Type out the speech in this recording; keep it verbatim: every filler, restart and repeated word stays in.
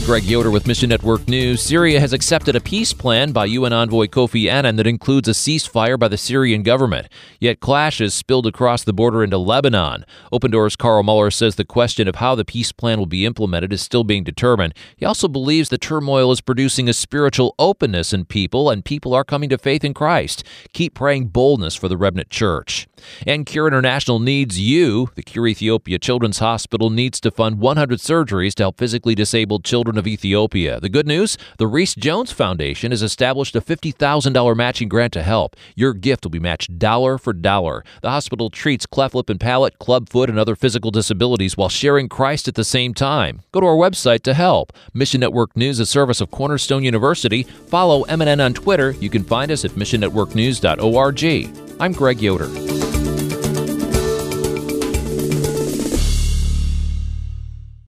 Greg Yoder with Mission Network News. Syria has accepted a peace plan by U N envoy Kofi Annan that includes a ceasefire by the Syrian government. Yet clashes spilled across the border into Lebanon. Open Doors' Carl Muller says the question of how the peace plan will be implemented is still being determined. He also believes the turmoil is producing a spiritual openness in people, and people are coming to faith in Christ. Keep praying boldness for the remnant church. And Cure International needs you. The Cure Ethiopia Children's Hospital needs to fund one hundred surgeries to help physically disabled children of Ethiopia. The good news, the Reese Jones Foundation has established a fifty thousand dollars matching grant to help. Your gift will be matched dollar for dollar. The hospital treats cleft lip and palate, clubfoot, and other physical disabilities while sharing Christ at the same time. Go to our website to help. Mission Network News, a service of Cornerstone University. Follow M N N on Twitter. You can find us at mission network news dot org. I'm Greg Yoder.